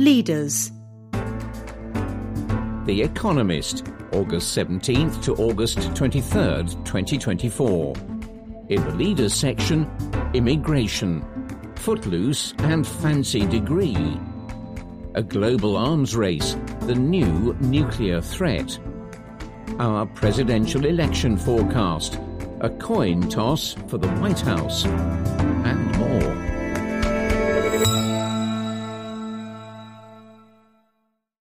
Leaders. The Economist, August 17th to August 23rd, 2024. In the Leaders section, immigration, footloose and fancy degree. A global arms race, the new nuclear threat. Our presidential election forecast, a coin toss for the White House, and more.